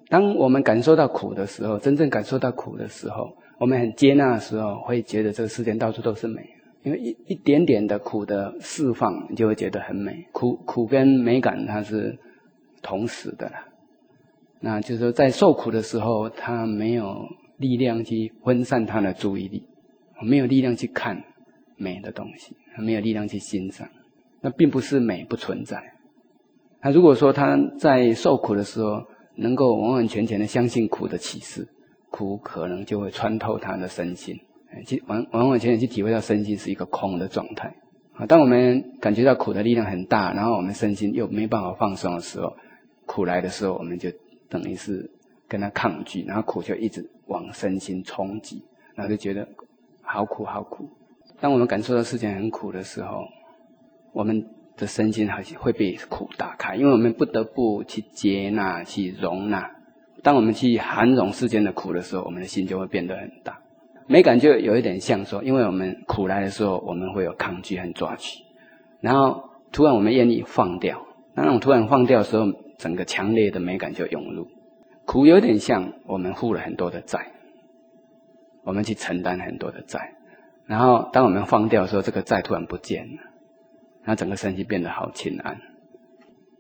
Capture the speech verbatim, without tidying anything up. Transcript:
当我们感受到苦的时候，真正感受到苦的时候，我们很接纳的时候，会觉得这个世间到处都是美。因为一一点点的苦的释放，你就会觉得很美。苦苦跟美感它是同时的啦。那就是说，在受苦的时候，他没有力量去分散他的注意力，没有力量去看美的东西，没有力量去欣赏。那并不是美不存在。那如果说他在受苦的时候，能够完完全全的相信苦的启示，苦可能就会穿透他的身心，去完完完全全去体会到身心是一个空的状态。当我们感觉到苦的力量很大，然后我们身心又没办法放松的时候，苦来的时候，我们就等于是跟他抗拒，然后苦就一直往身心冲击，然后就觉得好苦好苦。当我们感受到事情很苦的时候，我们的身心还是会被苦打开，因为我们不得不去接纳、去容纳。当我们去涵容世间的苦的时候，我们的心就会变得很大。美感就有一点像说，因为我们苦来的时候，我们会有抗拒和抓取，然后突然我们愿意放掉，那种突然放掉的时候，整个强烈的美感就涌入。苦有点像我们负了很多的债，我们去承担很多的债，然后当我们放掉的时候，这个债突然不见了，那整个身心变得好清安。